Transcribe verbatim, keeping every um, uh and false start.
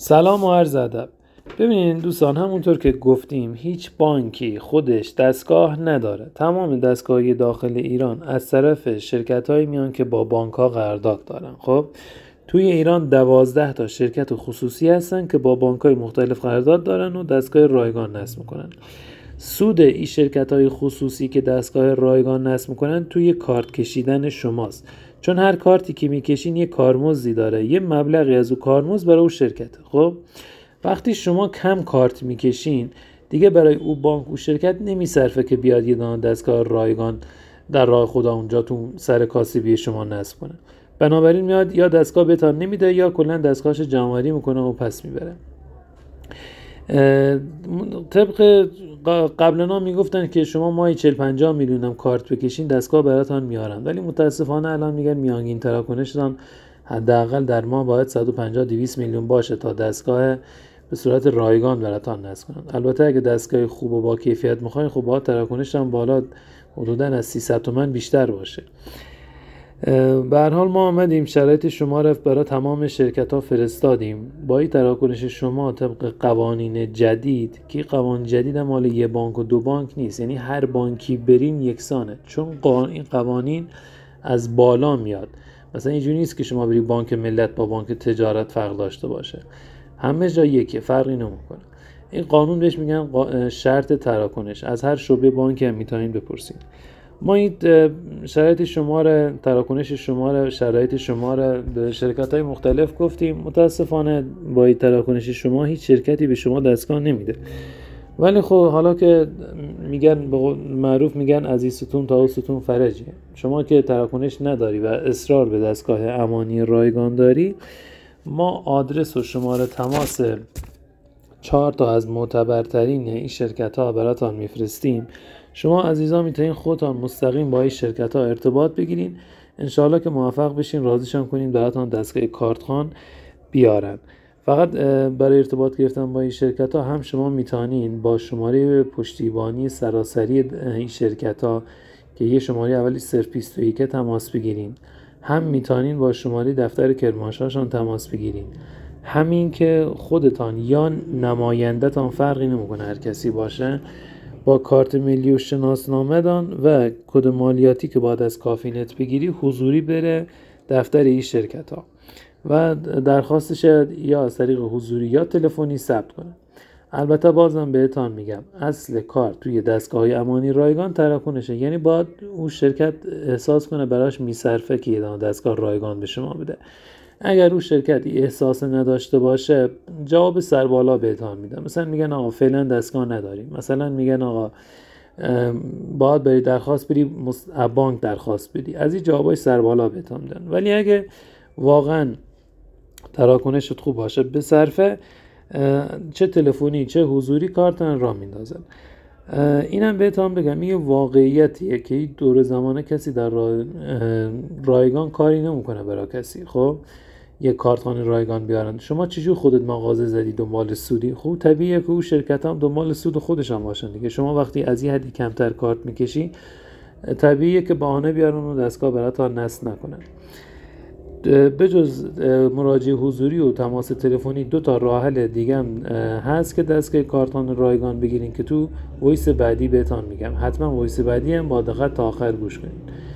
سلام و عرض ادب. ببینین دوستان، همونطور که گفتیم هیچ بانکی خودش دستگاه نداره. تمام دستگاهی داخل ایران از طرف شرکت‌هایی میان که با بانک‌ها قرارداد دارن. خب توی ایران دوازده تا شرکت خصوصی هستن که با بانک‌های مختلف قرارداد دارن و دستگاه رایگان نصب میکنن. سود این شرکت‌های خصوصی که دستگاه رایگان نصب میکنن توی کارت کشیدن شماست، چون هر کارتی که میکشین یه کارمزدی داره، یه مبلغی از اون کارمزد برای اون شرکت. خب وقتی شما کم کارت میکشین دیگه برای او بانک او شرکت نمیصرفه که بیاد یه دانه دستگاه رایگان در راه خدا اونجا تو سر کاسبی شما نصب کنه. بنابراین میاد یا دستگاه بهتون نمیده یا کلا دستگاهش جمع‌آوری میکنه و پس میبره. طبق قبلنا میگفتن که شما ماهی چهل پنجاه میلیون هم کارت بکشین دستگاه براتون میارن، ولی متاسفانه الان میگن میانگین تراکنشتان حداقل در ماه باید صد و پنجاه دویست میلیون باشه تا دستگاه به صورت رایگان براتون نصب کنن. البته اگه دستگاه خوب و با کیفیت میخواین خب باید تراکنش هم بالا حدوداً از سیصد تومن بیشتر باشه. به هر حال ما آمدیم شرایط شما را برای تمام شرکت ها فرستادیم. با این تراکنش شما طبق قوانین جدید که قوانین جدید مال یه بانک و دو بانک نیست، یعنی هر بانکی برین یکسانه، چون این قوانین از بالا میاد. مثلا اینجوری نیست که شما بری بانک ملت با بانک تجارت فرق داشته باشه، همه جا یکیه، فرقی نمیکنه. این قانون بهش میگن شرط تراکنش. از هر شعبه بانکی هم میتونین بپرسید. ما این شرایط شما را تراکنش شما را شرایط شما را به شرکت‌های مختلف گفتیم. متاسفانه با این تراکنش شما هیچ شرکتی به شما دستگاه نمیده، ولی خب حالا که میگن معروف میگن از این ستون تا اون ستون فرجه. شما که تراکنش نداری و اصرار به دستگاه امانی رایگان داری، ما آدرس و شماره تماس چهار تا از معتبرترین این شرکت‌ها براتون میفرستیم. شما عزیزان میتونین خودتان مستقیم با این شرکت‌ها ارتباط بگیرین، انشالله که موفق بشین، راضیشان کنین براتون دستگاه کارتخوان بیارن. فقط برای ارتباط گرفتن با این شرکت‌ها هم شما میتونین با شماره پشتیبانی سراسری این شرکت‌ها که یه شماره اولی صفر بیست و یک تماس بگیرین، هم میتونین با شماره دفتر کرمانشاهشان تماس بگیرین. همین که خودتان یا نماینده‌تان فرقی نمیکنه، هر کسی باشه، با کارت ملی و شناسنامه دان و کد مالیاتی که باید از کافی نت بگیری حضوری بره دفتر این شرکت ها و درخواستش یا از طریق حضوری یا تلفنی ثبت کنه. البته بازم بهتان میگم اصل کار توی دستگاه امانی رایگان تراکنشه، یعنی باید اون شرکت احساس کنه براش میصرفه که یه دستگاه رایگان به شما بده. اگر اون شرکت احساس نداشته باشه جواب سربالا بهتون میدن. مثلا میگن آقا فعلا دستگاه نداریم، مثلا میگن آقا باید بری درخواست بری بانک درخواست بدی، از این جوابای سربالا بهتون میدن. ولی اگه واقعا تراکنشت خوب باشه به صرفه، چه تلفنی چه حضوری کارتن را میندازن. اینم بهتون بگم یه واقعیتیه که این دور زمانه کسی در رایگان کاری نمیکنه برای کسی. خب یه کارتخوان رایگان بیارن، شما چجور خودت مغازه زدی دنبال سودی؟ خب طبیعیه که اون شرکت هم دنبال سود خودشان باشن دیگه. شما وقتی از این حدی کمتر کارت میکشی طبیعیه که بهانه بیارن و دستگاه براتون نصب نکنن. بجز مراجعه حضوری و تماس تلفنی دو تا راه حل دیگه هم هست که دستگاه کارتخوان رایگان بگیرین که تو وایس بعدی بهتون میگم. حتما وایس بعدی هم با دقت تا آخر گوش کنین.